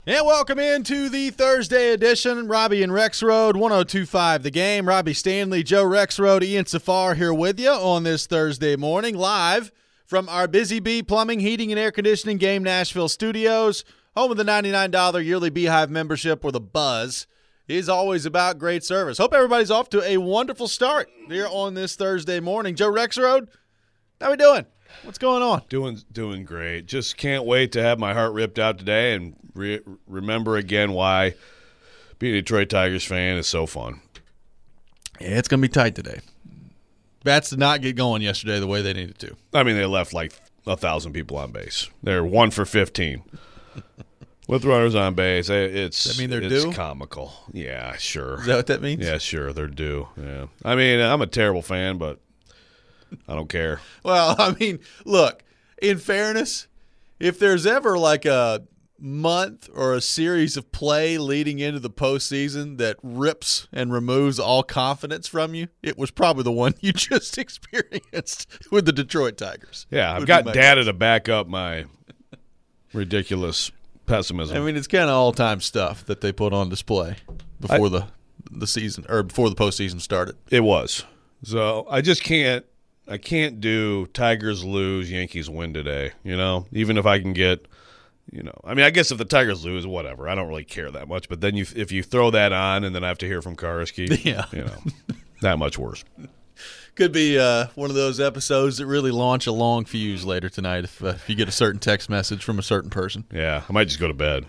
And welcome into the Thursday edition. Robbie and Rexroad, 102.5 The Game. Robbie Stanley, Joe Rexroad, Ian Safar here with you on this Thursday morning, live from our Busy Bee Plumbing, Heating, and Air Conditioning Game Nashville studios, home of the $99 yearly Beehive membership where the buzz is always about great service. Hope everybody's off to a wonderful start here on this Thursday morning. Joe Rexroad, how we doing? What's going on? Doing great. Just can't wait to have my heart ripped out today and remember again why being a Detroit Tigers fan is so fun. Yeah, it's going to be tight today. Bats did not get going yesterday the way they needed to. I mean, they left like 1,000 people on base. They're 1 for 15 with runners on base. Does that mean they're due? It's comical. Yeah, sure. Is that what that means? Yeah, sure, they're due. Yeah. I mean, I'm a terrible fan, but I don't care. Well, I mean, look, in fairness, if there's ever like a month or a series of play leading into the postseason that rips and removes all confidence from you, it was probably the one you just experienced with the Detroit Tigers. Yeah, I've got data to back up my ridiculous pessimism. I mean, it's kind of all-time stuff that they put on display before the season or before the postseason started. It was. So I just can't. I can't do Tigers lose, Yankees win today, even if I can get, I mean, I guess if the Tigers lose, whatever. I don't really care that much. But then if you throw that on and then I have to hear from Karski, that much worse. Could be one of those episodes that really launch a long fuse later tonight if you get a certain text message from a certain person. Yeah, I might just go to bed.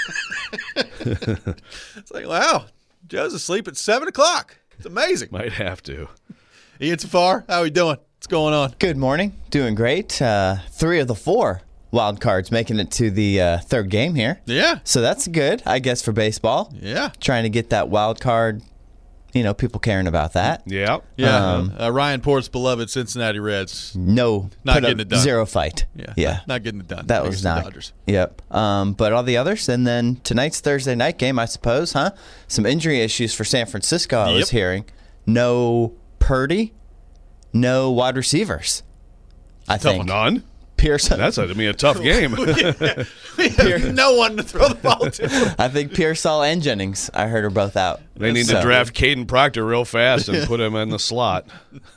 It's like, wow, Joe's asleep at 7 o'clock. It's amazing. Might have to. Ian Safar, how are we doing? What's going on? Good morning. Doing great. 3 of the 4 wild cards making it to the third game here. Yeah. So that's good, I guess, for baseball. Yeah. Trying to get that wild card, people caring about that. Yeah. Yeah. Ryan Port's beloved Cincinnati Reds. Not getting it done. 0 fight. Yeah. Not getting it done. That was not. Dodgers. Yep. But all the others, and then tonight's Thursday night game, I suppose, huh? Some injury issues for San Francisco, I was hearing. No Purdy, no wide receivers. I think none. Pearson. That's a tough game. No one to throw the ball to. I think Pearsall and Jennings, I heard, are both out. They need to draft Caden Proctor real fast and put him in the slot.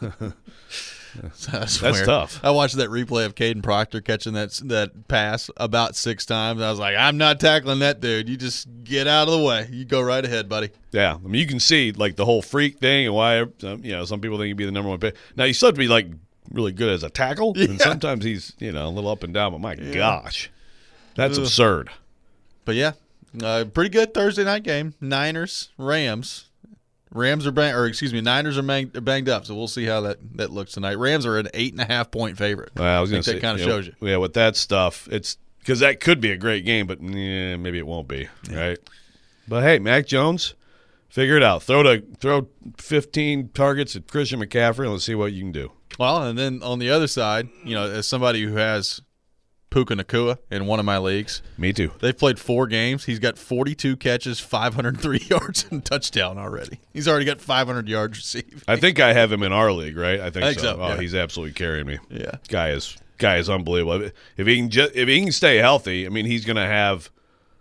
That's tough. I watched that replay of Caden Proctor catching that pass about 6 times. I was like, I'm not tackling that dude. You just get out of the way. You go right ahead, buddy. Yeah, I mean, you can see like the whole freak thing and why some people think he'd be the number 1 pick. Now you still have to be like really good as a tackle, and sometimes he's a little up and down. But my gosh, that's absurd. But yeah, pretty good Thursday night game. Niners, Rams. Niners are banged up, so we'll see how that looks tonight. Rams are an 8.5-point favorite. Well, I was going to say that kind of shows you. Yeah, with that stuff, it's because that could be a great game, but maybe it won't be, right? But hey, Mac Jones, figure it out. Throw 15 targets at Christian McCaffrey, and let's see what you can do. Well, and then on the other side, as somebody who has Puka Nacua in one of my leagues. Me too. They've played 4 games. He's got 42 catches, 503 yards, and a touchdown already. He's already got 500 yards received. I think I have him in our league, right? I think so. Yeah. He's absolutely carrying me. Yeah, guy is unbelievable. If he can stay healthy, I mean, he's going to have.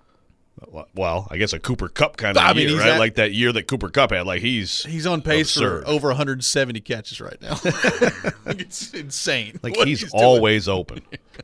Well, I guess a Cooper Kupp kind of year, right? Like that year that Cooper Kupp had. Like he's on pace for over 170 catches right now. Like it's insane. Like he's always open.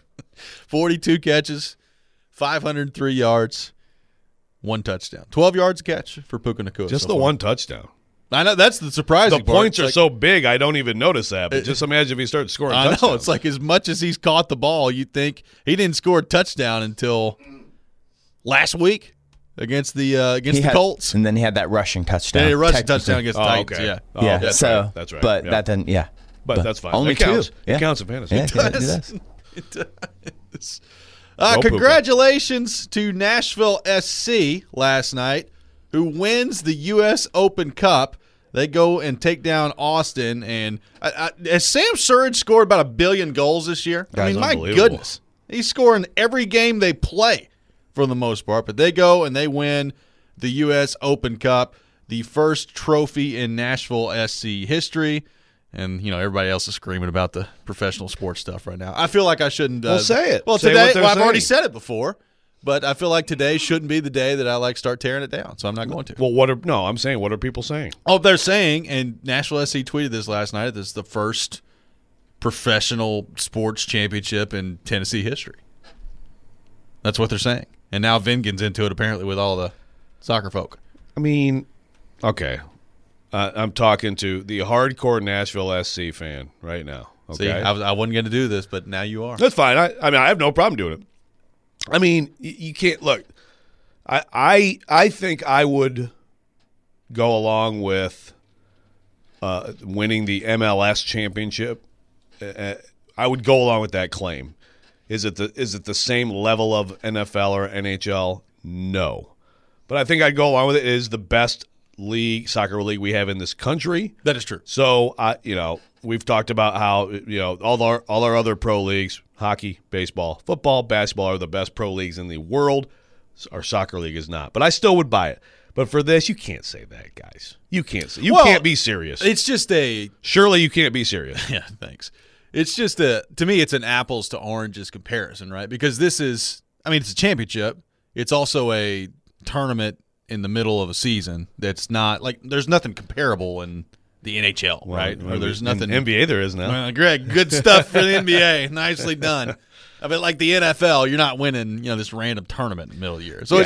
42 catches, 503 yards, 1 touchdown. 12 yards a catch for Puka Nacua. Just the 1 touchdown. I know, that's the surprising part. The points are so big, I don't even notice that. But just imagine if he starts scoring touchdowns. I know. It's like as much as he's caught the ball, you'd think he didn't score a touchdown until last week against the Colts. And then he had that rushing touchdown. Yeah, he rushed a touchdown against the Titans. Okay. Yeah. That's so, right. That's right. But that didn't, But that's fine. Only it counts. 2. It counts in fantasy. Yeah, it does. It does. Congratulations to Nashville SC last night, who wins the U.S. Open Cup. They go and take down Austin. And has Sam Surridge scored about 1 billion goals this year? I mean, my goodness. He's scoring every game they play for the most part. But they go and they win the U.S. Open Cup, the first trophy in Nashville SC history. And, everybody else is screaming about the professional sports stuff right now. I feel like I shouldn't. Well, say it. Well, say today, I've already said it before. but I feel like today shouldn't be the day that I start tearing it down, so I'm not going to. Well, I'm saying, what are people saying? Oh, they're saying, and Nashville SC tweeted this last night, this is the first professional sports championship in Tennessee history. That's what they're saying. And now Vingan's into it, apparently, with all the soccer folk. I mean, okay. I'm talking to the hardcore Nashville SC fan right now. Okay? See, I wasn't going to do this, but now you are. That's fine. I mean, I have no problem doing it. I mean, you can't look. I think I would go along with winning the MLS championship. I would go along with that claim. Is it the same level of NFL or NHL? No, but I think I'd go along with it. It is the best soccer league we have in this country. That is true. So we've talked about how all our other pro leagues, hockey, baseball, football, basketball, are the best pro leagues in the world. Our soccer league is not. But I still would buy it. But for this, you can't say that, guys. You can't say. You can't be serious. It's just surely you can't be serious. Yeah, thanks. It's just to me, it's an apples to oranges comparison, right? Because this is, it's a championship. It's also a tournament in the middle of a season that's not there's nothing comparable in the NHL, right? Or there's nothing in NBA. There is now. Greg, good stuff for the NBA. Nicely done. I mean, like the NFL, you're not winning, this random tournament in the middle of the year. So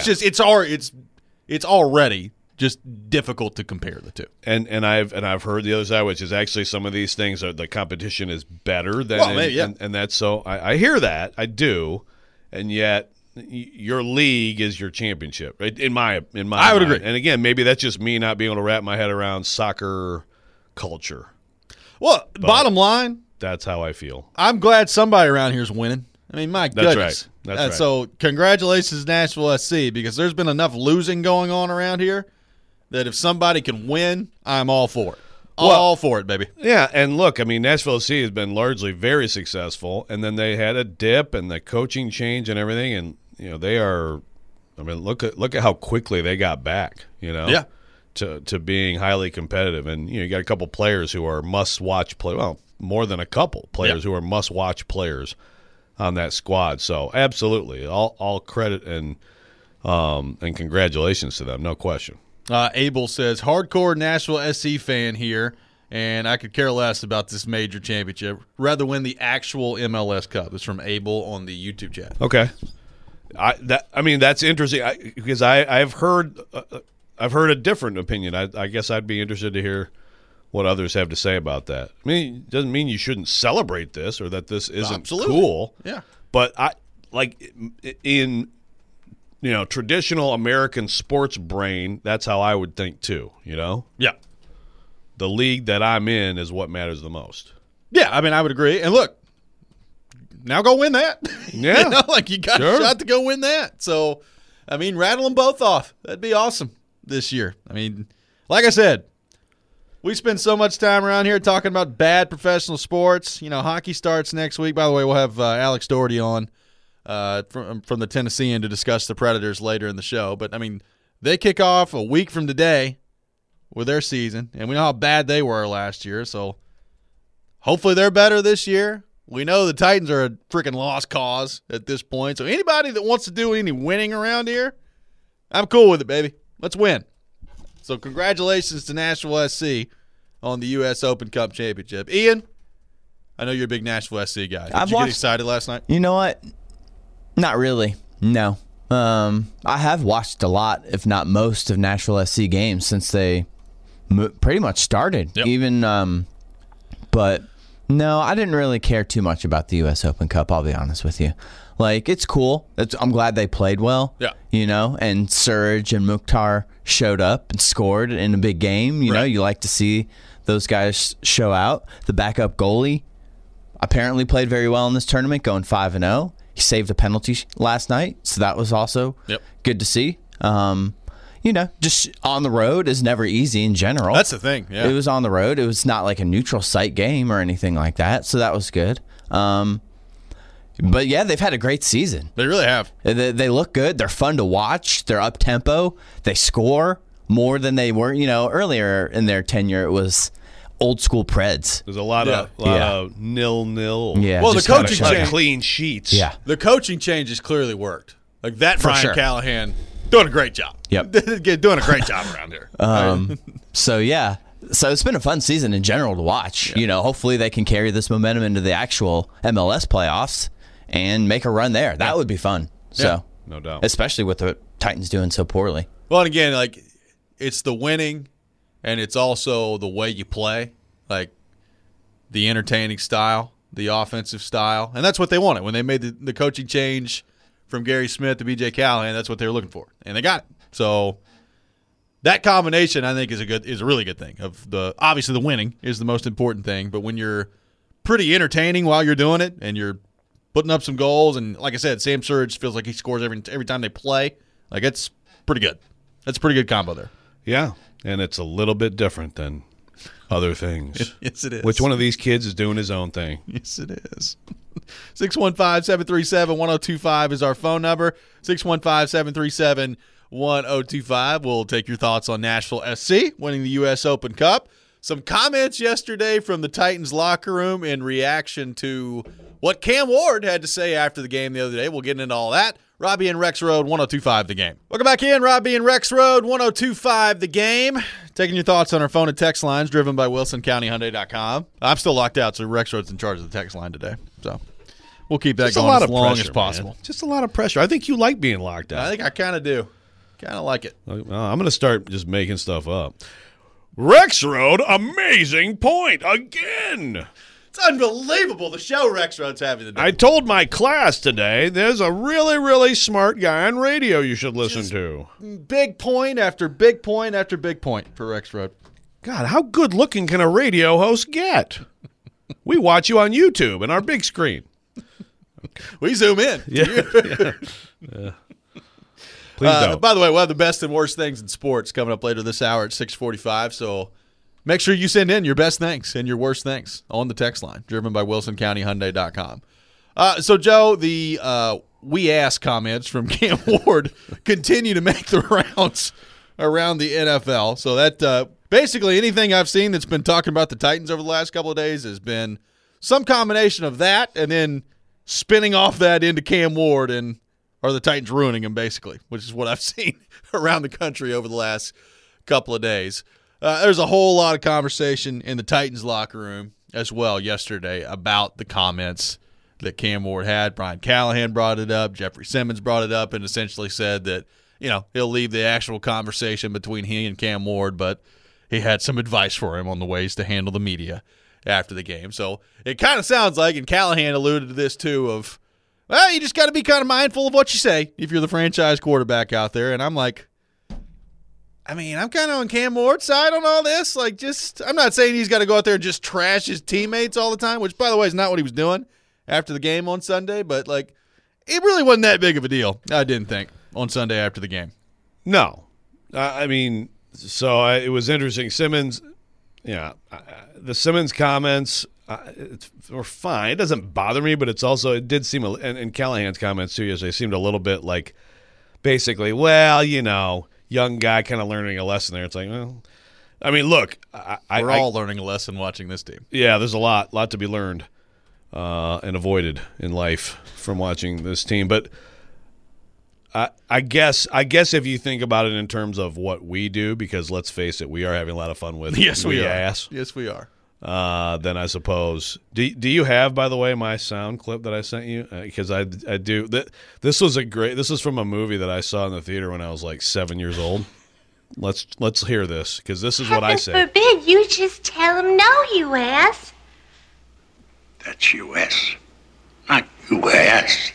it's already just difficult to compare the two. And I've heard the other side, which is actually some of these things the competition is better than and that's so I hear that, I do, and yet your league is your championship, right? In my I would agree. And again, maybe that's just me not being able to wrap my head around soccer culture. Well, bottom line, that's how I feel. I'm glad somebody around here is winning. My goodness. That's right. That's right. So congratulations, Nashville SC, because there's been enough losing going on around here that if somebody can win, I'm all for it. All for it, baby. Yeah, and look, Nashville SC has been largely very successful, and then they had a dip and the coaching change and everything, and they are. Look at how quickly they got back. Yeah. To being highly competitive, and you got a couple players who are must-watch play. Well, more than a couple players who are must-watch players on that squad. So absolutely, all credit and congratulations to them, no question. Abel says, hardcore Nashville SC fan here, and I could care less about this major championship. Rather win the actual MLS Cup. It's from Abel on the YouTube chat. Okay, that's interesting because I've heard a different opinion. I guess I'd be interested to hear what others have to say about that. It doesn't mean you shouldn't celebrate this or that this isn't cool. Yeah, but in traditional American sports brain, that's how I would think too, Yeah. The league that I'm in is what matters the most. Yeah, I would agree. And look, now go win that. Yeah. You got a shot to go win that. So, rattle them both off. That'd be awesome this year. Like I said, we spend so much time around here talking about bad professional sports. Hockey starts next week. By the way, we'll have Alex Doherty on from the Tennessean to discuss the Predators later in the show. But, they kick off a week from today with their season, and we know how bad they were last year. So hopefully they're better this year. We know the Titans are a freaking lost cause at this point. So anybody that wants to do any winning around here, I'm cool with it, baby. Let's win. So congratulations to Nashville SC on the U.S. Open Cup Championship. Ian, I know you're a big Nashville SC guy. Did you get excited last night? You know what? Not really. No. I have watched a lot, if not most, of Nashville SC games since they pretty much started. Yep. Even, but no, I didn't really care too much about the U.S. Open Cup, I'll be honest with you. It's cool. I'm glad they played well. Yeah. And Surge and Mukhtar showed up and scored in a big game. You know, you like to see those guys show out. The backup goalie apparently played very well in this tournament, going 5-0. He saved a penalty last night, so that was also good to see. Just on the road is never easy in general. That's the thing, yeah. It was on the road. It was not like a neutral site game or anything like that, so that was good. But, yeah, they've had a great season. They really have. They look good. They're fun to watch. They're up-tempo. They score more than they were. Earlier in their tenure, it was old-school Preds. There's a lot of 0-0. Yeah. Well, the coaching change. Clean sheets. Yeah. The coaching change has clearly worked. Like that For Brian sure. Callahan doing a great job. Yep. Doing a great job around here. So yeah, so it's been a fun season in general to watch. Yeah. Hopefully they can carry this momentum into the actual MLS playoffs and make a run there. That would be fun. So No doubt. especially with the Titans doing so poorly. Well, and again, like it's the winning, and it's also the way you play, like the entertaining style, the offensive style, and that's what they wanted when they made the coaching change from Gary Smith to BJ Callahan. That's what they were looking for, and they got it. So that combination, I think, is a really good thing. Obviously the winning is the most important thing, but when you're pretty entertaining while you're doing it, and you're putting up some goals, and like I said, Sam Surridge feels like he scores every time they play. Like it's pretty good. That's a pretty good combo there. Yeah, and it's a little bit different than other things. Yes, it is. Which one of these kids is doing his own thing? Yes, it is. 615-737-1025 is our phone number. 615-737-1025. We'll take your thoughts on Nashville SC winning the U.S. Open Cup. Some comments yesterday from the Titans locker room in reaction to what Cam Ward had to say after the game the other day. We'll get into all that. Robbie and Rex Road, 102.5 The Game. Welcome back in, Robbie and Rex Road, 102.5 The Game. Taking your thoughts on our phone and text lines, driven by WilsonCountyHyundai.com. I'm still locked out, so Rex Road's in charge of the text line today. So we'll keep that Just going a lot as of long pressure, as possible. man. Just a lot of pressure. I think you like being locked out. I think I kind of do. Kind of like it. I'm going to start just making stuff up. Rex Road, amazing point again. It's unbelievable the show Rex Road's having today. I told my class today there's a really, really smart guy on radio you should listen to. Big point after big point after big point for Rex Road. God, how good looking can a radio host get? We watch you on YouTube and our big screen. We zoom in. Yeah. Please don't. By the way, we'll have the best and worst things in sports coming up later this hour at 6:45. So make sure you send in your best things and your worst things on the text line, driven by WilsonCountyHyundai.com. So, Joe, the we ask comments from Cam Ward continue to make the rounds around the NFL. So that basically anything I've seen that's been talking about the Titans over the last couple of days has been some combination of that and then spinning off that into Cam Ward and or the Titans ruining him, basically, which is what I've seen around the country over the last couple of days. There's a whole lot of conversation in the Titans locker room as well yesterday about the comments that Cam Ward had. Brian Callahan brought it up. Jeffrey Simmons brought it up and essentially said that, he'll leave the actual conversation between he and Cam Ward, but he had some advice for him on the ways to handle the media after the game. So it kind of sounds like, and Callahan alluded to this too, of, well, you just got to be kind of mindful of what you say if you're the franchise quarterback out there. And I'm like, I'm kind of on Cam Ward's side on all this. Like, I'm not saying he's got to go out there and just trash his teammates all the time, which, by the way, is not what he was doing after the game on Sunday. But, like, it really wasn't that big of a deal, I didn't think, on Sunday after the game. No. It was interesting. Simmons, the Simmons comments were fine. It doesn't bother me, but it did seem, and Callahan's comments too yesterday seemed a little bit like basically, well, young guy kind of learning a lesson there. It's like, well, look. We're all learning a lesson watching this team. Yeah, there's a lot to be learned and avoided in life from watching this team. But I guess if you think about it in terms of what we do, because let's face it, we are having a lot of fun with Yes, we are. ass. Yes, we are. Then I suppose. Do you have, by the way, my sound clip that I sent you? Because I do. This was from a movie that I saw in the theater when I was like 7 years old. Let's hear this, because this is what I say. Heaven forbid you just tell him no, you ass. That's U.S., not U.S.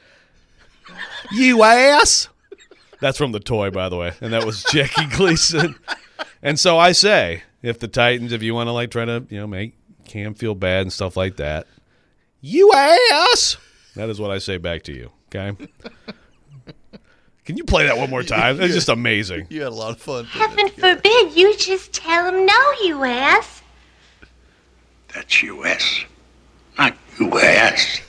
You ass. That's from The Toy, by the way, and that was Jackie Gleason. And so I say, if you want to try to make Cam feel bad and stuff like that, you ass. That is what I say back to you. Okay. Can you play that one more time? It's just amazing. You had a lot of fun. Heaven forbid you just tell him no, you ass. That's U.S., not U.S.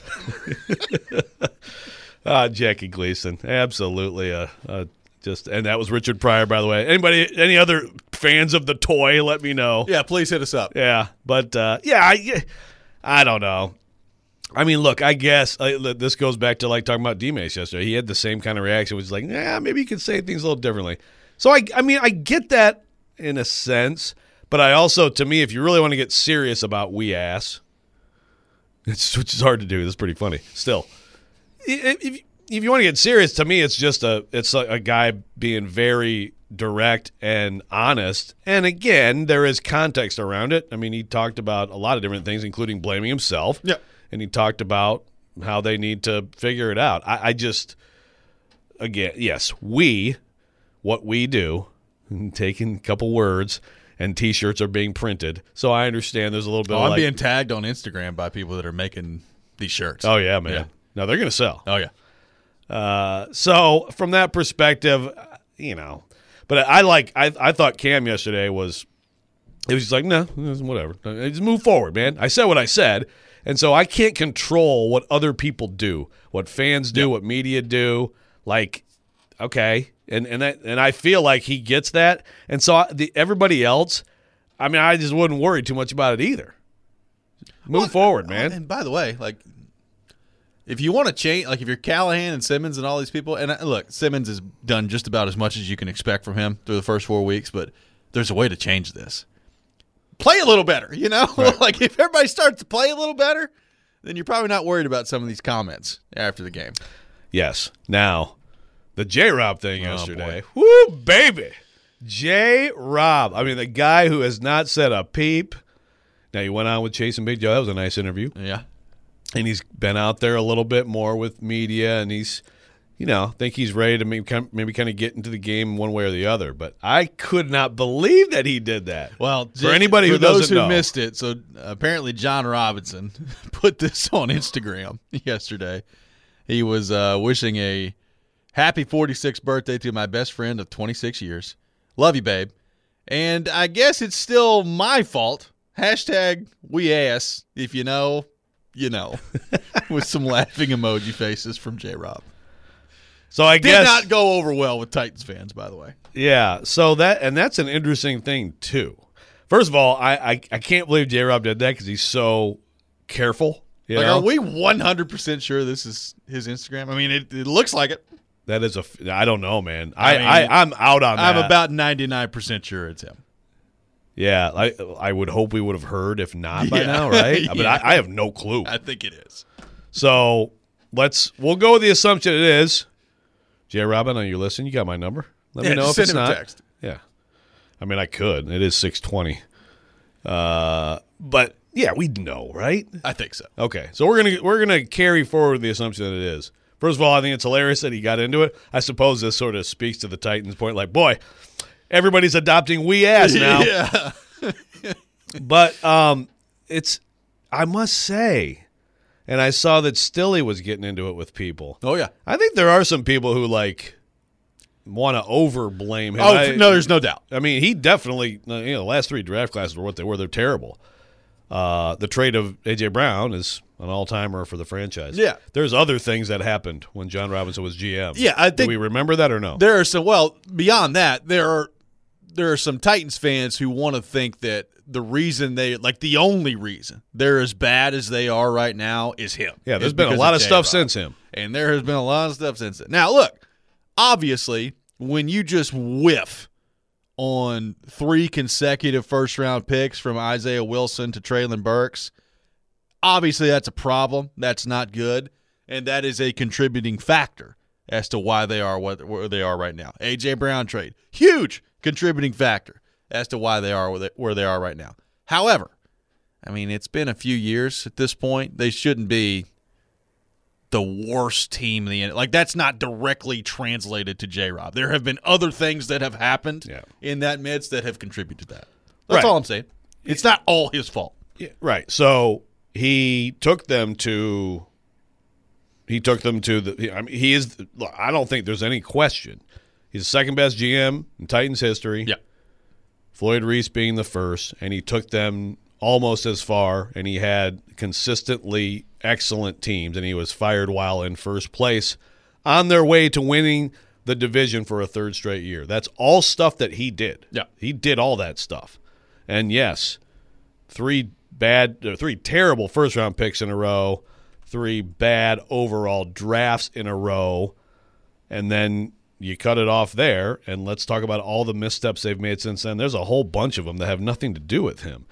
Jackie Gleason, absolutely. And that was Richard Pryor, by the way. Any other fans of The Toy? Let me know. Yeah, please hit us up. Yeah, but I don't know. I mean, look, I guess this goes back to like talking about D-Mace yesterday. He had the same kind of reaction, which was like, maybe you could say things a little differently. So, I mean, I get that in a sense, but I also, to me, if you really want to get serious about we ass, which is hard to do. That's pretty funny. Still, if you want to get serious, to me, it's a guy being very direct and honest. And again, there is context around it. I mean, he talked about a lot of different things, including blaming himself. Yeah. And he talked about how they need to figure it out. I just, again, yes, what we do, taking a couple words, and T-shirts are being printed. So I understand there's a little bit of I'm being tagged on Instagram by people that are making these shirts. Oh, yeah, man. Yeah. No, they're going to sell. Oh, yeah. So from that perspective, but I thought Cam yesterday it was just like, no, whatever. Just move forward, man. I said what I said. And so I can't control what other people do, what fans do, what media do. Like, okay, and I feel like he gets that. And so everybody else, I mean, I just wouldn't worry too much about it either. Move forward, man. And by the way, like, if you want to change, like if you're Callahan and Simmons and all these people, and look, Simmons has done just about as much as you can expect from him through the first 4 weeks, but there's a way to change this. Play a little better, Right. Like if everybody starts to play a little better, then you're probably not worried about some of these comments after the game. Yes. Now, the J-Rob thing yesterday. Woo, baby. J-Rob. I mean, the guy who has not said a peep. Now, you went on with Chase and Big Joe. That was a nice interview. Yeah. And he's been out there a little bit more with media, and he's, I think he's ready to maybe kind of get into the game one way or the other. But I could not believe that he did that. Well, for anybody who those doesn't who know. missed it, so apparently John Robinson put this on Instagram yesterday. He was wishing a happy 46th birthday to my best friend of 26 years. Love you, babe. And I guess it's still my fault. Hashtag we ass. If you know, you know. With some laughing emoji faces from J-Rob. So I guess did not go over well with Titans fans, by the way. Yeah. So that's an interesting thing too. First of all, I can't believe J-Rob did that because he's so careful. Are we 100% sure this is his Instagram? I mean, it looks like it. That is I don't know, man. I'm out on that. I'm about 99% sure it's him. Yeah, I would hope we would have heard, if not by now, right? I mean, I have no clue. I think it is. So we'll go with the assumption it is. J. Robin, are you listening? You got my number. Let me know if it's not. Send him a text. Yeah, I mean, I could. It is 6:20. But yeah, we'd know, right? I think so. Okay, so we're gonna carry forward the assumption that it is. First of all, I think it's hilarious that he got into it. I suppose this sort of speaks to the Titans' point, like, boy, everybody's adopting we ass now. Yeah. But I must say, and I saw that Stilly was getting into it with people. Oh, yeah. I think there are some people who, like, want to over-blame him. No, there's no doubt. I mean, he definitely, the last three draft classes were what they were. They're terrible. The trade of A.J. Brown is an all-timer for the franchise. Yeah. There's other things that happened when John Robinson was GM. Yeah, I think. Do we remember that or no? There are some, beyond that, there are some Titans fans who want to think that the reason the only reason they're as bad as they are right now is him. Yeah, there's been a lot of stuff since him. And there has been a lot of stuff since then. Now, look, obviously, when you just whiff on 3 consecutive first-round picks from Isaiah Wilson to Treylon Burks, obviously that's a problem. That's not good, and that is a contributing factor as to why they are where they are right now. A.J. Brown trade, huge contributing factor as to why they are where they are right now. However, I mean, it's been a few years at this point. They shouldn't be the worst team in the end. Like, that's not directly translated to J-Rob. There have been other things that have happened in that midst that have contributed to that. That's all I'm saying. It's not all his fault. Yeah, right. So he took them to the. I mean, he is. Look, I don't think there's any question. He's the second best GM in Titans history. Yeah. Floyd Reese being the first, and he took them almost as far, and he had consistently excellent teams, and he was fired while in first place on their way to winning the division for a third straight year. That's all stuff that he did. Yeah. He did all that stuff. And yes, 3 terrible first-round picks in a row, 3 bad overall drafts in a row, and then you cut it off there, and let's talk about all the missteps they've made since then. There's a whole bunch of them that have nothing to do with him.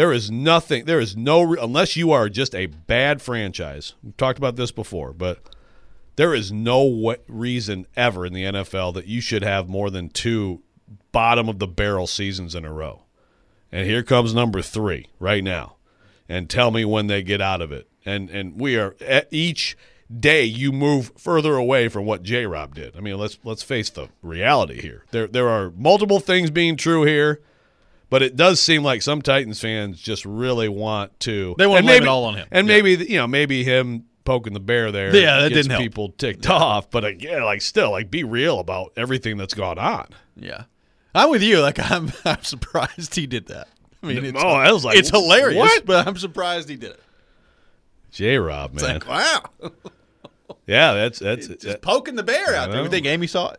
Unless you are just a bad franchise. We've talked about this before, but there is no reason ever in the NFL that you should have more than 2 bottom-of-the-barrel seasons in a row. And here comes number 3 right now. And tell me when they get out of it. And we are each day you move further away from what J-Rob did. I mean, let's face the reality here. There are multiple things being true here, but it does seem like some Titans fans just really want to. They want to blame it all on him. And maybe him poking the bear there. Yeah, that gets didn't help. People ticked off, but again, still, be real about everything that's gone on. Yeah, I'm with you. I'm surprised he did that. I mean, I was like, it's hilarious, what? But I'm surprised he did it. J-Rob, man. It's like, wow. Yeah, that's just poking the bear out there. You think Amy saw it?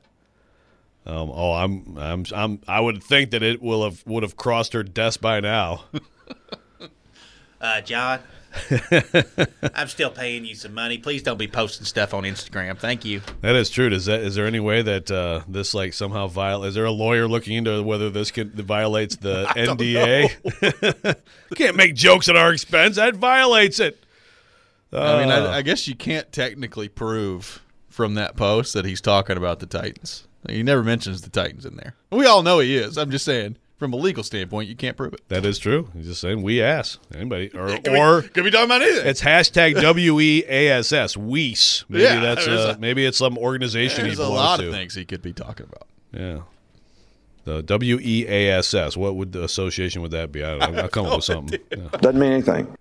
I would think that it would have crossed her desk by now. John, I'm still paying you some money. Please don't be posting stuff on Instagram. Thank you. That is true. Is there any way that this somehow violates? Is there a lawyer looking into whether this violates the NDA? Can't make jokes at our expense. That violates it. I guess you can't technically prove from that post that he's talking about the Titans. He never mentions the Titans in there. We all know he is. I'm just saying, from a legal standpoint, you can't prove it. That is true. He's just saying we ask anybody, or could be talking about anything. It's hashtag WEASS. Wees. Maybe it's some organization he belongs to. There's a lot of things he could be talking about. Yeah. The WEASS. What would the association with that be? I don't know. I'll come up with something. Yeah. Doesn't mean anything.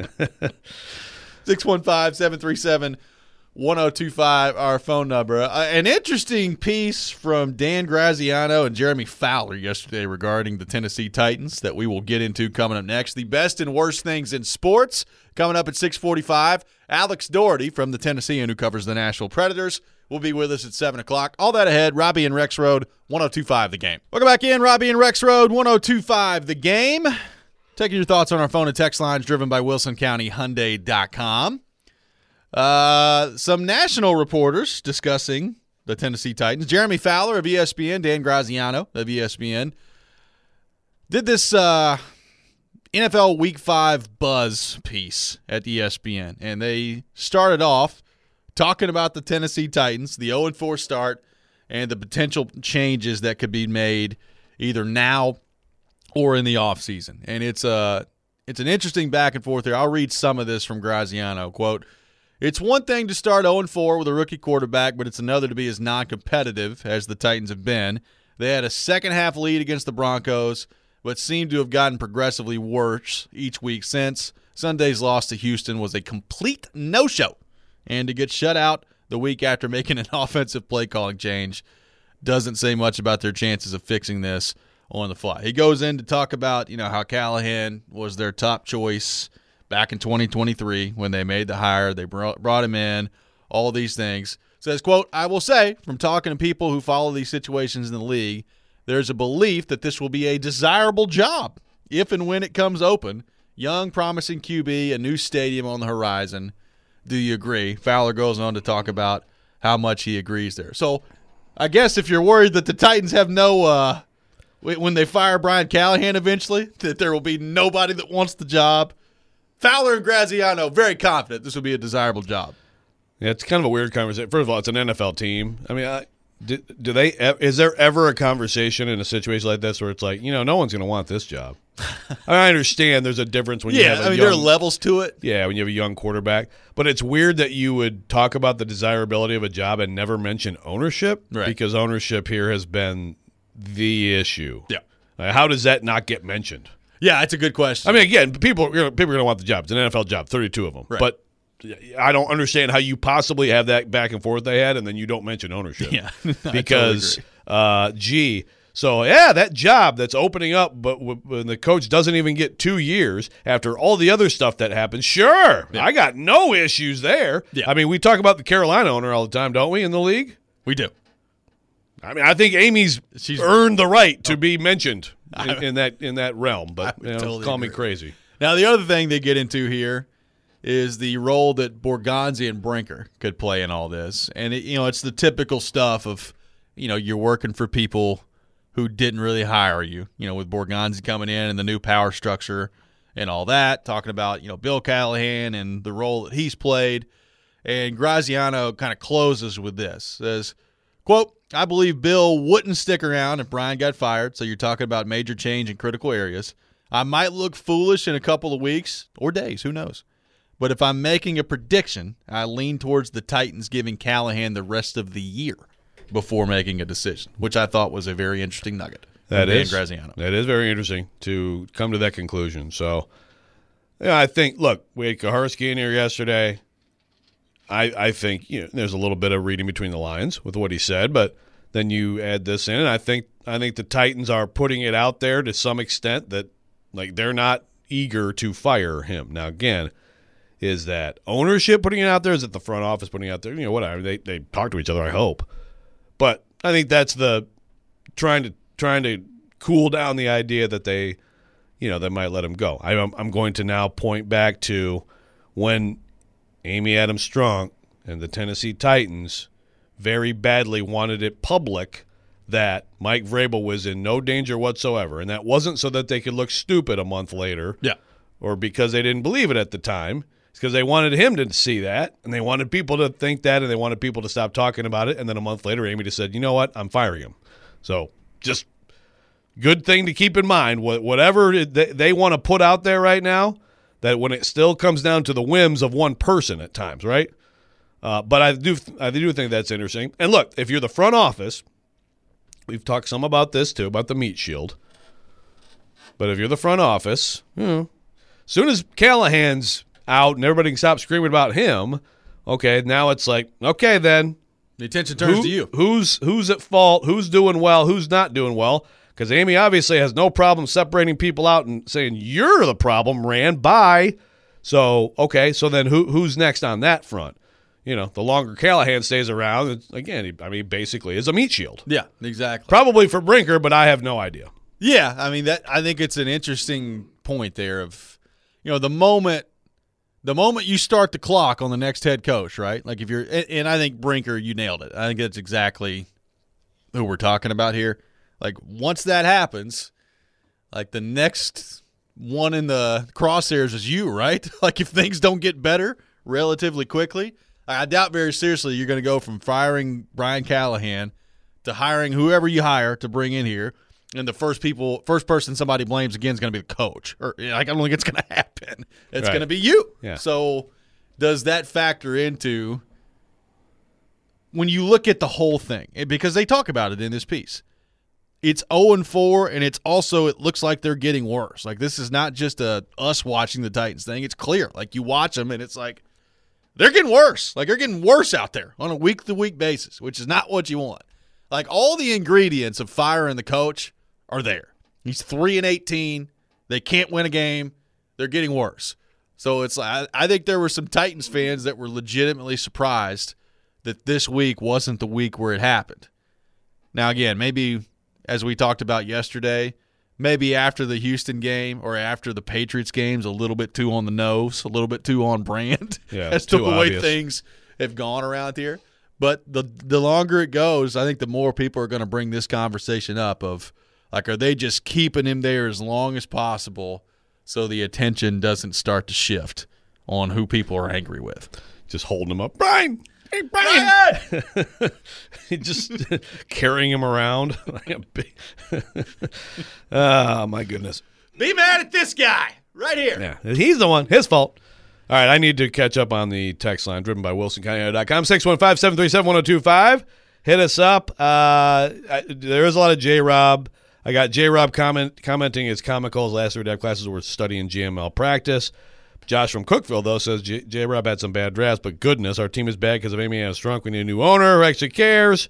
615-737-1025, our phone number. An interesting piece from Dan Graziano and Jeremy Fowler yesterday regarding the Tennessee Titans that we will get into coming up next. The best and worst things in sports coming up at 6:45. Alex Doherty from the Tennessean, who covers the Nashville Predators, will be with us at 7 o'clock. All that ahead. Robbie and Rex Road, 102.5 The Game. Welcome back in. Robbie and Rex Road, 102.5 The Game. Taking your thoughts on our phone and text lines driven by WilsonCountyHyundai.com. Some national reporters discussing the Tennessee Titans. Jeremy Fowler of ESPN, Dan Graziano of ESPN, did this NFL Week 5 buzz piece at ESPN, and they started off talking about the Tennessee Titans, the 0-4 start, and the potential changes that could be made either now or in the offseason. And it's an interesting back and forth here. I'll read some of this from Graziano. Quote, "It's one thing to start 0-4 with a rookie quarterback, but it's another to be as non-competitive as the Titans have been. They had a second-half lead against the Broncos, but seem to have gotten progressively worse each week since. Sunday's loss to Houston was a complete no-show, and to get shut out the week after making an offensive play-calling change doesn't say much about their chances of fixing this on the fly." He goes in to talk about, how Callahan was their top choice back in 2023 when they made the hire. They brought him in, all these things. Says, quote, "I will say, from talking to people who follow these situations in the league, there's a belief that this will be a desirable job if and when it comes open. Young, promising QB, a new stadium on the horizon. Do you agree?" Fowler goes on to talk about how much he agrees there. So I guess if you're worried that the Titans have no when they fire Brian Callahan eventually, that there will be nobody that wants the job, Fowler and Graziano very confident this will be a desirable job. Yeah, it's kind of a weird conversation. First of all, it's an NFL team. I mean, is there ever a conversation in a situation like this where it's like, no one's going to want this job? I understand there's a difference when you have there are levels to it. Yeah, when you have a young quarterback. But it's weird that you would talk about the desirability of a job and never mention ownership, right? Because ownership here has been the issue. Yeah. How does that not get mentioned? Yeah, it's a good question. I mean, again, people are going to want the job. It's an NFL job, 32 of them. Right. But I don't understand how you possibly have that back and forth they had, and then you don't mention ownership. Yeah, because, that job that's opening up, but when the coach doesn't even get 2 years after all the other stuff that happened, sure, I got no issues there. Yeah. I mean, we talk about the Carolina owner all the time, don't we, in the league? We do. I mean, I think she's earned the right to be mentioned in that realm, but totally call me agree. crazy. Now, the other thing they get into here is the role that Borgonzi and Brinker could play in all this. And, it's the typical stuff of, you're working for people who didn't really hire you, with Borgonzi coming in and the new power structure and all that, talking about, Bill Callahan and the role that he's played. And Graziano kind of closes with this, says, quote, I believe Bill wouldn't stick around if Brian got fired, so you're talking about major change in critical areas. I might look foolish in a couple of weeks or days, who knows. But if I'm making a prediction, I lean towards the Titans giving Callahan the rest of the year before making a decision, which I thought was a very interesting nugget. That is Graziano. That is very interesting to come to that conclusion. So, I think, look, we had Kaharski in here yesterday. I think there's a little bit of reading between the lines with what he said, but then you add this in, and I think the Titans are putting it out there to some extent that they're not eager to fire him. Now, again, is that ownership putting it out there? Is it the front office putting it out there? Whatever. They talk to each other, I hope. But I think that's the trying to cool down the idea that they might let him go. I'm going to now point back to when Amy Adams Strunk and the Tennessee Titans very badly wanted it public that Mike Vrabel was in no danger whatsoever, and that wasn't so that they could look stupid a month later, or because they didn't believe it at the time. It's because they wanted him to see that, and they wanted people to think that, and they wanted people to stop talking about it. And then a month later, Amy just said, "You know what? I'm firing him." So just good thing to keep in mind. Whatever they want to put out there right now, that when it still comes down to the whims of one person at times, right? But I do think that's interesting. And look, if you're the front office, we've talked some about this too, about the meat shield. But if you're the front office, as soon as Callahan's out and everybody can stop screaming about him, okay, now it's like, okay, then the attention turns to you. Who's at fault? Who's doing well? Who's not doing well? Because Amy obviously has no problem separating people out and saying, you're the problem, Rand, bye. So, okay, so then who's next on that front? The longer Callahan stays around, again, I mean, basically is a meat shield. Yeah, exactly. Probably for Brinker, but I have no idea. Yeah, I mean, I think it's an interesting point there of, the moment you start the clock on the next head coach, right? Like if you're, and I think Brinker, you nailed it. I think that's exactly who we're talking about here. Like once that happens, like the next one in the crosshairs is you, right? Like if things don't get better relatively quickly, I doubt very seriously you're going to go from firing Brian Callahan to hiring whoever you hire to bring in here, and the first person somebody blames again is going to be the coach. Or I don't think it's going to happen. It's going to be you. Yeah. So does that factor into when you look at the whole thing? Because they talk about it in this piece. It's 0-4, and it's also it looks like they're getting worse. Like this is not just us watching the Titans thing. It's clear. Like you watch them, and it's like they're getting worse. Like they're getting worse out there on a week-to-week basis, which is not what you want. Like all the ingredients of firing the coach are there. He's 3-18. They can't win a game. They're getting worse. So it's like I think there were some Titans fans that were legitimately surprised that this week wasn't the week where it happened. Now again, maybe as we talked about yesterday, maybe after the Houston game or after the Patriots games, a little bit too on the nose, a little bit too on brand as to the way things have gone around here. But the longer it goes, I think the more people are going to bring this conversation up of, like, are they just keeping him there as long as possible so the attention doesn't start to shift on who people are angry with? Just holding him up. Brian! Hey, Brian! Just carrying him around. Oh, my goodness. Be mad at this guy right here. Yeah, he's the one. His fault. All right, I need to catch up on the text line driven by WilsonCounty.com. 615-737-1025. Hit us up. There is a lot of J-Rob. I got J-Rob commenting it's comical. His last 3 dev classes were studying GML practice. Josh from Cookville, though, says J-Rob had some bad drafts, but goodness, our team is bad because of Amy Adams Strunk. We need a new owner who actually cares.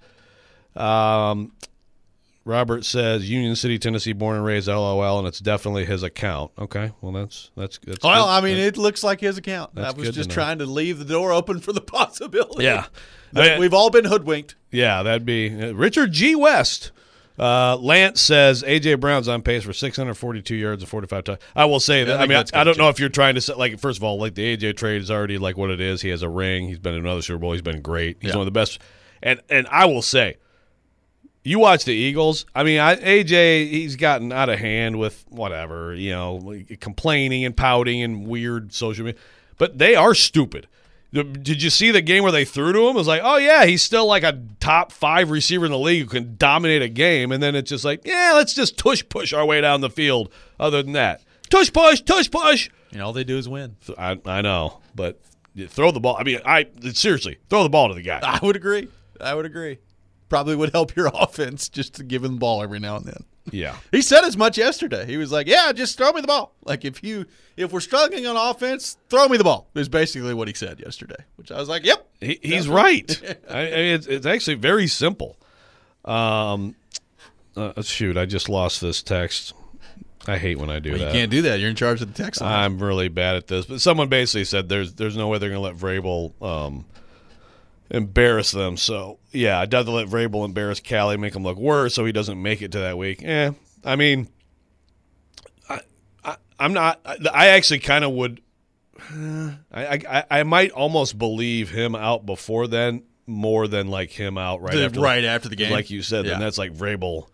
Robert says Union City, Tennessee, born and raised, LOL, and it's definitely his account. Okay, well, that's well, good. I mean, it looks like his account. I was just trying to leave the door open for the possibility. Yeah. We've all been hoodwinked. Yeah, that'd be Richard G. West. Lance says A.J. Brown's on pace for 642 yards and 45 touchdowns. I will say that. I don't know if you're trying to say, like, first of all, like the A.J. trade is already like what it is. He has a ring. He's been in another Super Bowl. He's been great. He's one of the best. And I will say, you watch the Eagles. I mean, A.J. he's gotten out of hand with whatever, like complaining and pouting and weird social media. But they are stupid. Did you see the game where they threw to him? It was like, oh, yeah, he's still like a top 5 receiver in the league who can dominate a game. And then it's just like, yeah, let's just tush-push our way down the field other than that. Tush-push, tush-push. All they do is win. I know, but throw the ball. I mean, seriously, throw the ball to the guy. I would agree. Probably would help your offense just to give him the ball every now and then. Yeah. He said as much yesterday. He was like, yeah, just throw me the ball. Like, if we're struggling on offense, throw me the ball. Is basically what he said yesterday, which I was like, yep. He's right. It's actually very simple. Shoot, I just lost this text. I hate when I do that. You can't do that. You're in charge of the text line. I'm really bad at this. But someone basically said there's no way they're going to let Vrabel embarrass them. So, yeah, I'd rather let Vrabel embarrass Callie, make him look worse so he doesn't make it to that week. I mean, I'm not – I actually kind of would I might almost believe him out before then more than, like, him out right after the game. Like you said, then that's like Vrabel,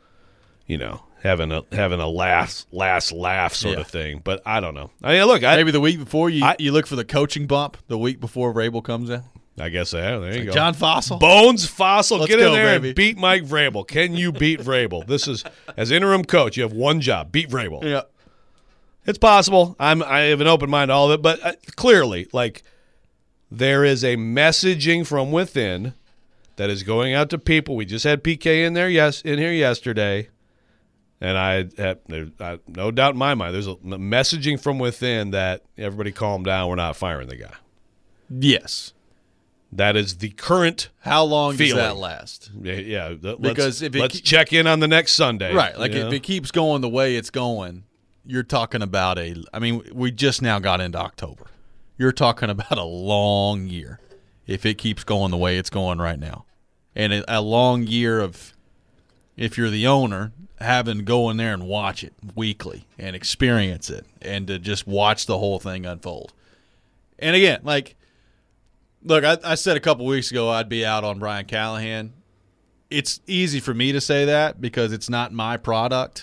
having a last laugh sort of thing. But I don't know. I mean, look, maybe the week before you look for the coaching bump the week before Vrabel comes in. I guess there you go. John Fossil. Bones Fossil, get in there baby. And beat Mike Vrabel. Can you beat Vrabel? This is, as interim coach, you have one job, beat Vrabel. Yeah. It's possible. I have an open mind to all of it, but clearly, like, there is a messaging from within that is going out to people. We just had PK in here yesterday, and I have no doubt in my mind there's a messaging from within that everybody calm down. We're not firing the guy. Yes. That is the current How long feeling. Does that last? Yeah. Because let's check in on the next Sunday. Right. Like, if it keeps going the way it's going, you're talking about we just now got into October. You're talking about a long year if it keeps going the way it's going right now. And a long year of, if you're the owner, having to go in there and watch it weekly and experience it and to just watch the whole thing unfold. And again, like, look, I said a couple weeks ago I'd be out on Brian Callahan. It's easy for me to say that because it's not my product.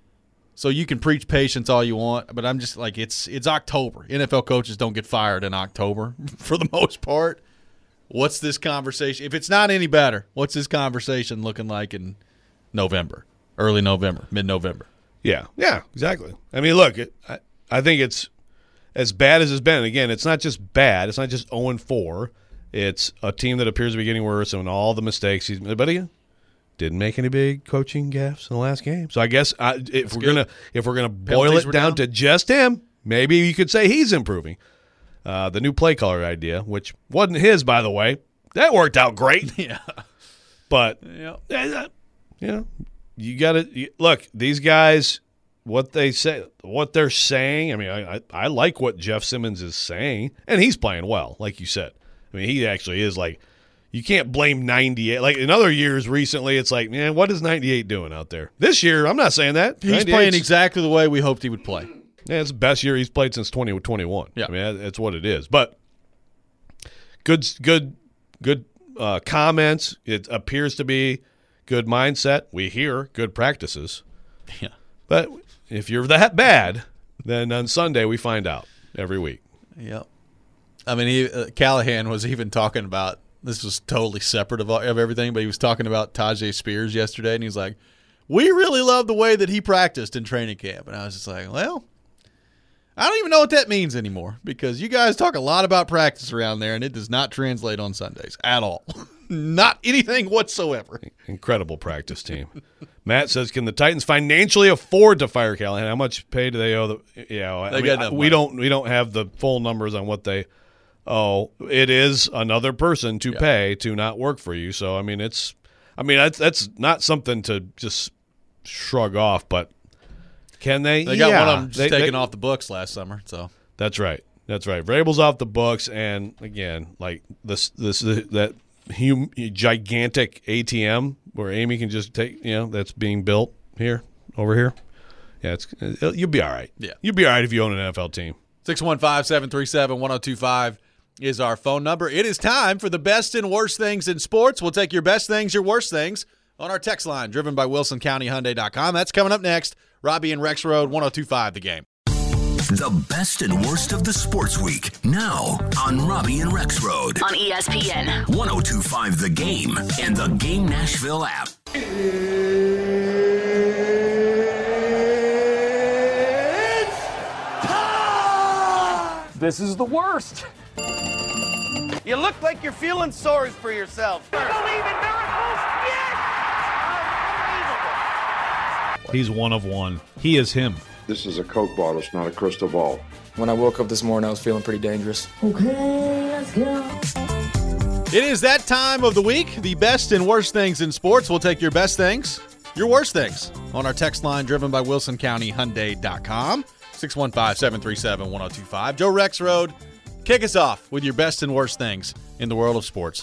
So you can preach patience all you want, but I'm just like, it's October. NFL coaches don't get fired in October for the most part. What's this conversation? If it's not any better, what's this conversation looking like in November, early November, mid-November? Yeah, exactly. I mean, look, I think it's as bad as it's been. Again, it's not just bad. It's not just 0-4. It's a team that appears to be getting worse and all the mistakes he's – but again, didn't make any big coaching gaffes in the last game. So I guess if we're gonna boil it down to just him, maybe you could say he's improving. The new play caller idea, which wasn't his, by the way, that worked out great. Yeah, but you got to look. These guys, what they're saying. I mean, I like what Jeff Simmons is saying, and he's playing well, like you said. I mean, he actually is like. You can't blame 98. Like in other years recently, it's like, man, what is 98 doing out there? This year, I'm not saying that. He's playing exactly the way we hoped he would play. Yeah, it's the best year he's played since 2021. Yeah. I mean, that's what it is. But good comments. It appears to be good mindset. We hear good practices. Yeah. But if you're that bad, then on Sunday we find out every week. Yep. I mean, Callahan was even talking about, this was totally separate of everything, but he was talking about Tajay Spears yesterday, and he's like, we really love the way that he practiced in training camp. And I was just like, well, I don't even know what that means anymore because you guys talk a lot about practice around there, and it does not translate on Sundays at all. Not anything whatsoever. Incredible practice team. Matt says, can the Titans financially afford to fire Callahan? How much pay do they owe? We don't have the full numbers on what they – oh, it is another person to pay to not work for you. So, I mean, that's not something to just shrug off, but can they? They got one of them just taken off the books last summer. So That's right. Vrabel's off the books, and again, like that gigantic ATM where Amy can just take, that's being built over here. Yeah, you'll be all right. Yeah. You'll be all right if you own an NFL team. 615-737-1025 is our phone number. It is time for the best and worst things in sports. We'll take your best things, your worst things on our text line, driven by WilsonCountyHyundai.com. That's coming up next. Robbie and Rex Road, 1025 The Game. The best and worst of the sports week, now on Robbie and Rex Road. On ESPN. 1025 The Game and the Game Nashville app. This is the worst. You look like you're feeling sorry for yourself. Believe in miracles? Yes! Unbelievable. He's one of one. He is him. This is a Coke bottle. It's not a crystal ball. When I woke up this morning, I was feeling pretty dangerous. Okay, let's go. It is that time of the week, the best and worst things in sports. We'll take your best things, your worst things on our text line, driven by WilsonCountyHyundai.com. 615-737-1025. Joe Rex Road, kick us off with your best and worst things in the world of sports.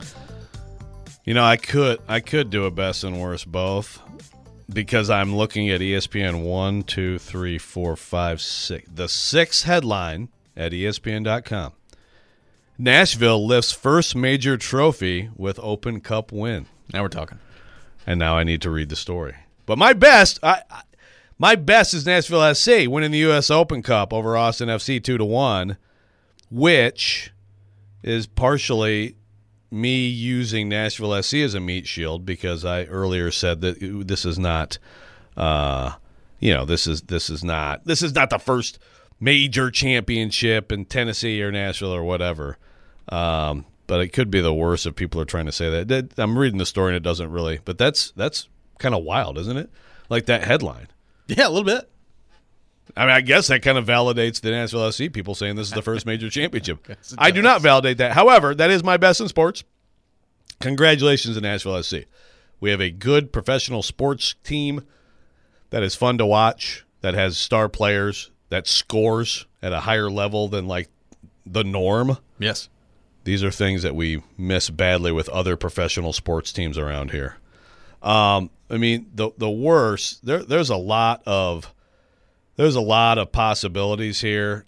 I could do a best and worst both because I'm looking at ESPN 1, 2, 3, 4, 5, 6. The sixth headline at ESPN.com. Nashville lifts first major trophy with Open Cup win. Now we're talking. And now I need to read the story. But my best, my best is Nashville SC winning the U.S. Open Cup over Austin FC 2-1, which is partially me using Nashville SC as a meat shield because I earlier said that this is not, this is not the first major championship in Tennessee or Nashville or whatever. But it could be the worst if people are trying to say that. I'm reading the story and it doesn't really, but that's kind of wild, isn't it? Like that headline. Yeah, a little bit. I mean, I guess that kind of validates the Nashville SC people saying this is the first major championship. I do not validate that. However, that is my best in sports. Congratulations to Nashville SC. We have a good professional sports team that is fun to watch, that has star players, that scores at a higher level than like the norm. Yes. These are things that we miss badly with other professional sports teams around here. I mean, the worst. There's a lot of possibilities here.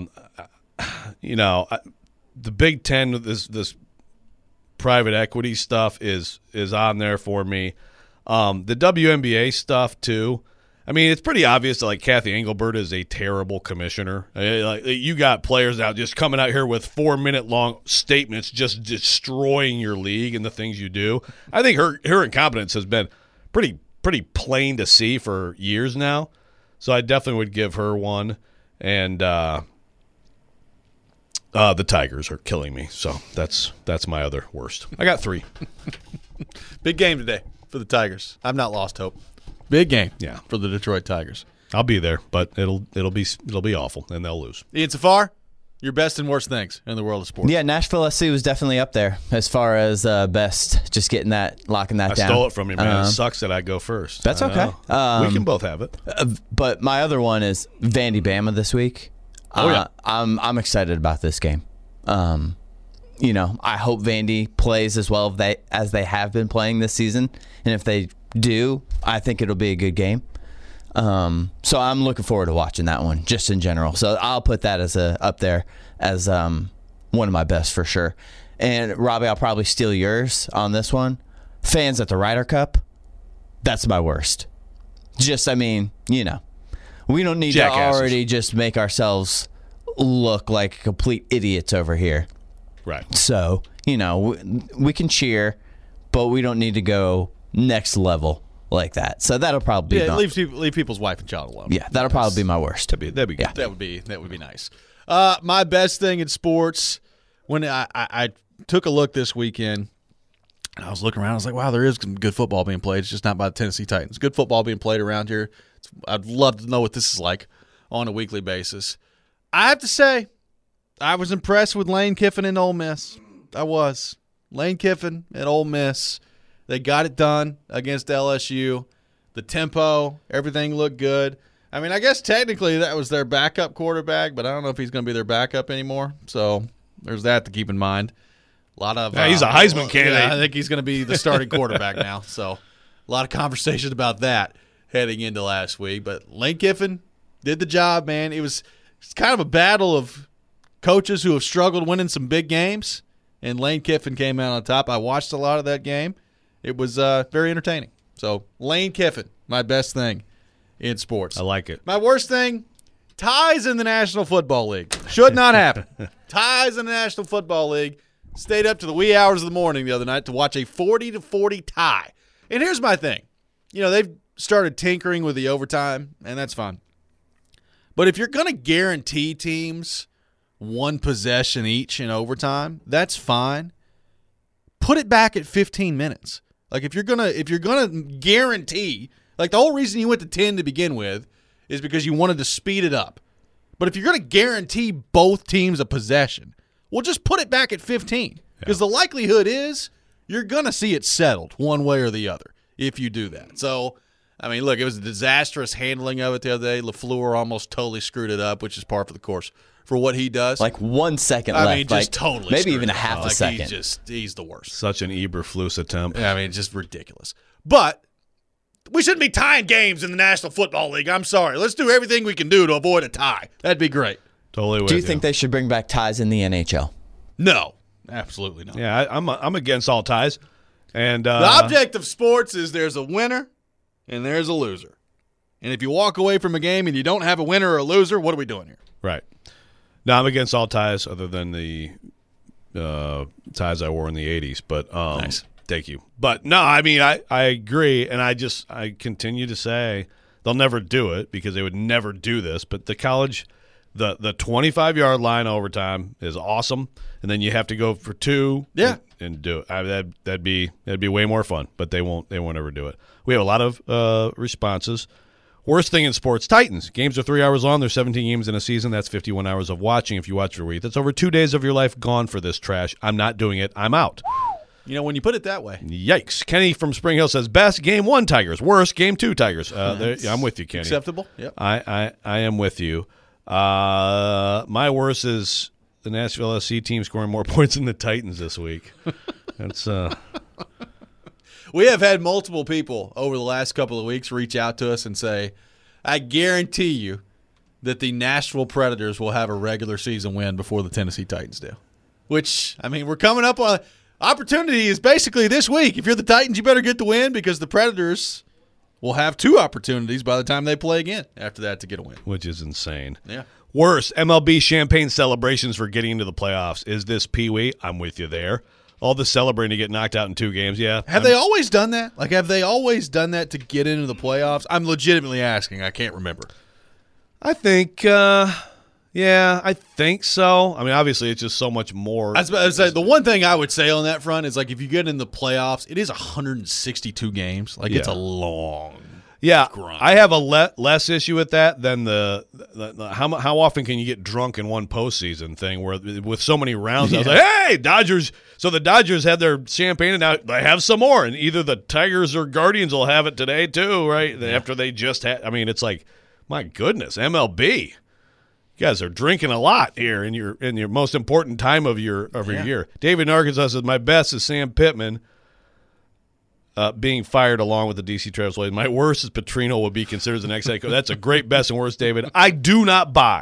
The Big Ten, this private equity stuff is on there for me. The WNBA stuff too. I mean, it's pretty obvious that like Kathy Engelbert is a terrible commissioner. You got players now just coming out here with 4-minute long statements, just destroying your league and the things you do. I think her incompetence has been pretty plain to see for years now. So I definitely would give her one. And the Tigers are killing me. So that's my other worst. I got 3. Big game today for the Tigers. I've not lost hope. Big game, yeah, for the Detroit Tigers. I'll be there, but it'll be awful, and they'll lose. Ian Safar, your best and worst things in the world of sports. Yeah, Nashville SC was definitely up there as far as best. Just locking that down. I stole it from you, man. It sucks that I go first. That's okay. We can both have it. But my other one is Vandy Bama this week. I'm excited about this game. I hope Vandy plays as well as they have been playing this season, and if they do, I think it'll be a good game. So I'm looking forward to watching that one, just in general. So I'll put that as up there as one of my best for sure. And Robbie, I'll probably steal yours on this one. Fans at the Ryder Cup, that's my worst. We don't need to already just make ourselves look like complete idiots over here. Right. So, we can cheer, but we don't need to go next level like that. So that'll probably be leave people's wife and child alone. Yeah, that'll probably be my worst. That'd be good. Yeah. That would be nice. My best thing in sports, when I took a look this weekend, and I was looking around, I was like, wow, there is some good football being played. It's just not by the Tennessee Titans. Good football being played around here. I'd love to know what this is like on a weekly basis. I have to say, I was impressed with Lane Kiffin and Ole Miss. I was. Lane Kiffin at Ole Miss. They got it done against LSU. The tempo, everything looked good. I mean, I guess technically that was their backup quarterback, but I don't know if he's going to be their backup anymore. So there's that to keep in mind. A lot of he's a Heisman candidate. Yeah, I think he's going to be the starting quarterback now. So a lot of conversation about that heading into last week. But Lane Kiffin did the job, man. It's kind of a battle of coaches who have struggled winning some big games, and Lane Kiffin came out on top. I watched a lot of that game. It was very entertaining. So Lane Kiffin, my best thing in sports. I like it. My worst thing, ties in the National Football League. Should not happen. Ties in the National Football League. Stayed up to the wee hours of the morning the other night to watch a 40-40 tie. And here's my thing. They've started tinkering with the overtime, and that's fine. But if you're going to guarantee teams one possession each in overtime, that's fine. Put it back at 15 minutes. Like if you're gonna guarantee, like the whole reason you went to 10 to begin with is because you wanted to speed it up. But if you're gonna guarantee both teams a possession, well, just put it back at 15. Because the likelihood is you're gonna see it settled one way or the other if you do that. So, I mean, look, it was a disastrous handling of it the other day. LaFleur almost totally screwed it up, which is par for the course for what he does. Like 1 second left. I mean, just totally maybe screwed even a it up. half a second. He's the worst. Such an Eberflus attempt. I mean, just ridiculous. But we shouldn't be tying games in the National Football League. I'm sorry. Let's do everything we can do to avoid a tie. That'd be great. Totally with Do you think they should bring back ties in the NHL? No, absolutely not. Yeah, I'm against all ties. And the object of sports is there's a winner and there's a loser. And if you walk away from a game and you don't have a winner or a loser, what are we doing here? Right. No, I'm against all ties other than the ties I wore in the 80s. But nice. Thank you. But no, I mean, I agree, and I continue to say they'll never do it because they would never do this. But the college, the 25-yard line overtime is awesome, and then you have to go for two. Yeah. And do it. That'd be way more fun. But they won't ever do it. We have a lot of responses. Worst thing in sports, Titans. Games are 3 hours long. There's 17 games in a season. That's 51 hours of watching if you watch for a week. That's over 2 days of your life gone for this trash. I'm not doing it. I'm out. When you put it that way. Yikes. Kenny from Spring Hill says, best, Game 1 Tigers. Worst, Game 2 Tigers. I'm with you, Kenny. Acceptable? Yep. I am with you. My worst is the Nashville SC team scoring more points than the Titans this week. That's We have had multiple people over the last couple of weeks reach out to us and say, I guarantee you that the Nashville Predators will have a regular season win before the Tennessee Titans do. Which, I mean, we're coming up on opportunity is basically this week. If you're the Titans, you better get the win because the Predators will have 2 opportunities by the time they play again after that to get a win. Which is insane. Yeah. Worst, MLB champagne celebrations for getting into the playoffs. Is this Pee-wee? I'm with you there. All the celebrating to get knocked out in 2 games, yeah. Have they always done that? Like, have they always done that to get into the playoffs? I'm legitimately asking. I can't remember. I think, I think so. I mean, obviously, it's just so much more. I was about to say, the one thing I would say on that front is, like, if you get in the playoffs, it is 162 games. Like, it's a long grind. I have a less issue with that than the how often can you get drunk in one postseason thing where with so many rounds. I was like, hey, Dodgers. So the Dodgers had their champagne and now they have some more. And either the Tigers or Guardians will have it today too, right? Yeah. After they just had – I mean, it's like, my goodness, MLB. You guys are drinking a lot here in your most important time of your year. David in Arkansas says, my best is Sam Pittman. Being fired along with the DC Trailblazers. My worst is Petrino will be considered the next head coach. That's a great best and worst, David. I do not buy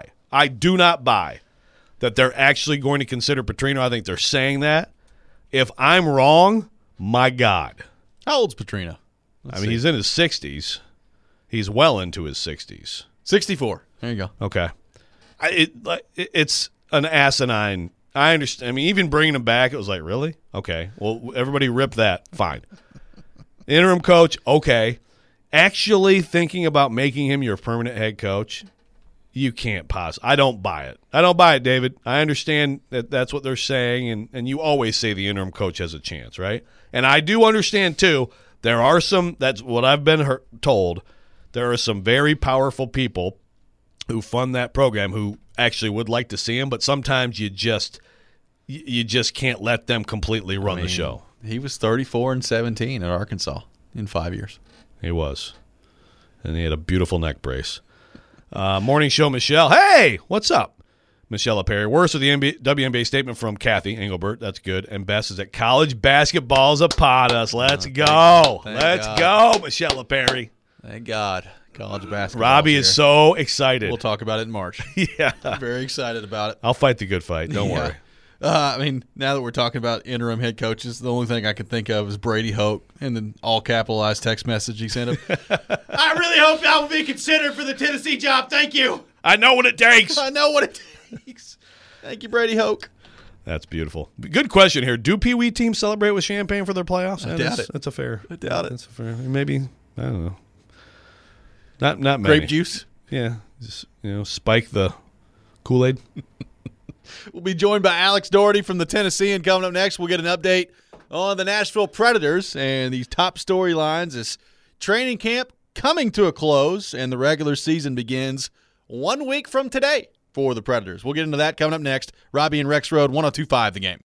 that they're actually going to consider Petrino. I think they're saying that. If I'm wrong, my God. How old's Petrino? He's in his 60s. He's well into his 60s. 64. There you go. Okay. It's an asinine. I understand. I mean, even bringing him back, it was like, really? Okay. Well, everybody rip that. Fine. Interim coach, okay. Actually thinking about making him your permanent head coach, you can't pause. I don't buy it. David. I understand that that's what they're saying, and you always say the interim coach has a chance, right? And I do understand, too, there are some – that's what I've been told. There are some very powerful people who fund that program who actually would like to see him, but sometimes you just can't let them completely run the show. He was 34-17 at Arkansas in 5 years. He was. And he had a beautiful neck brace. Morning show, Michelle. Hey, what's up? Michelle Perry. Worse with the WNBA statement from Kathy Engelbert. That's good. And best is that college basketball's upon us. Let's go. Let's go, Michelle Perry. Thank God. College basketball. Robbie is so excited. We'll talk about it in March. Yeah. I'm very excited about it. I'll fight the good fight. Don't worry. I mean, now that we're talking about interim head coaches, the only thing I can think of is Brady Hoke and the all capitalized text message he sent him. I really hope I will be considered for the Tennessee job. Thank you. I know what it takes. I know what it takes. Thank you, Brady Hoke. That's beautiful. Good question here. Do Pee Wee teams celebrate with champagne for their playoffs? I doubt it. That's a fair. I doubt it. That's a fair. Maybe, I don't know. Not many. Grape juice? Yeah. Just, spike the Kool-Aid. We'll be joined by Alex Doherty from the Tennessean. Coming up next, we'll get an update on the Nashville Predators and these top storylines as training camp coming to a close and the regular season begins 1 week from today for the Predators. We'll get into that coming up next. Robbie and Rex Road, 102.5 The Game.